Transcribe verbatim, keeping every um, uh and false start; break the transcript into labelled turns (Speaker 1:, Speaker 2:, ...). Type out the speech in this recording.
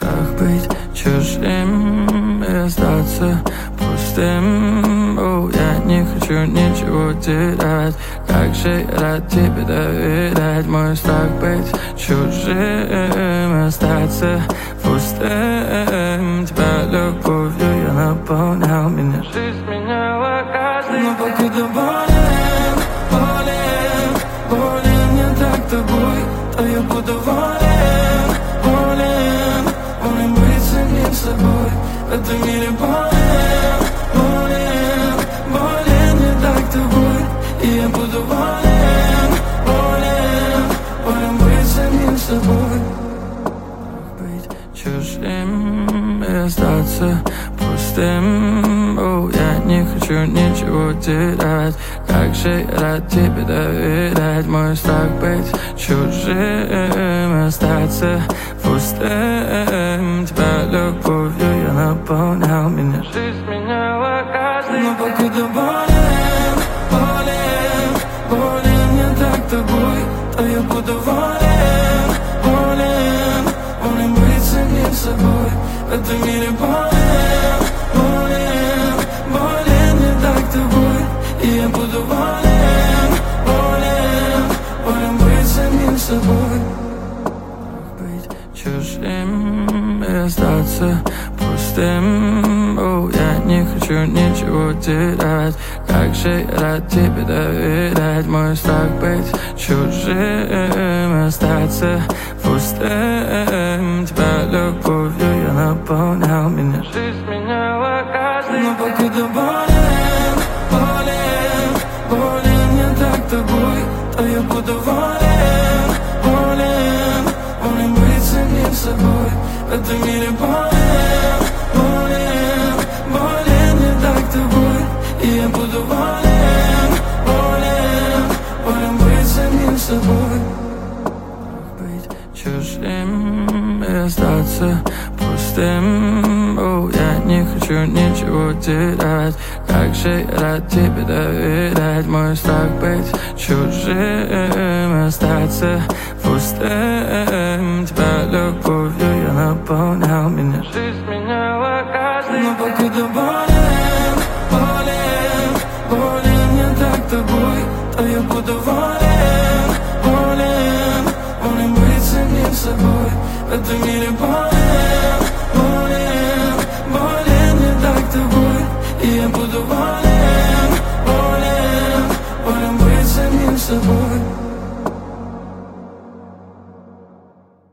Speaker 1: Как быть чужим и остаться пустым? О, я не хочу ничего терять. Как же я рад тебе доверять. Мой страх быть чужим, остаться пустым. Тебя любовью я наполнял, меня жизнь меняла каждый. Но покуда болен, болен, болен не так тобой, то я буду волен, волен, волен быть самим собой. В этом мире болен, болен, болен не так тобой, и я буду волен, волен, волен быть самим собой. Быть чужим и остаться пустым. О, я не хочу ничего терять. Как же я рад тебе доверять. Мой страх быть чужим, остаться пустым. Тебя любовью я наполнял, меня жизнь меняла каждый. Но покуда болен, болен, болен не так тобой, то я буду волен, волен, волен быть самим собой. В этом мире болен, болен, болен не так тобой, и я буду волен, волен, волен быть самим собой. Быть чужим и остаться пустым. О, я не хочу ничего терять. Как же я рад тебе доверять. Мой страх быть чужим, остаться пустым. Тебя любовью я наполнял, меня жизнь меняла каждый. Но покуда болен, болен, болен не так тобой, то я буду волен, волен, волен быть самим собой. В этом мире болен, болен, болен не так тобой, и я буду волен, волен, волен быть самим собой. Быть чужим и остаться пустым. О, я не хочу ничего терять. Как же я рад тебе доверять. Мой страх быть чужим, остаться пустым. Тебя любовью я наполнял, меня жизнь меняла каждый. Но покуда болен, болен, болен не так тобой, то я буду волен, волен, волен быть самим собой. В этом мире болен, болен,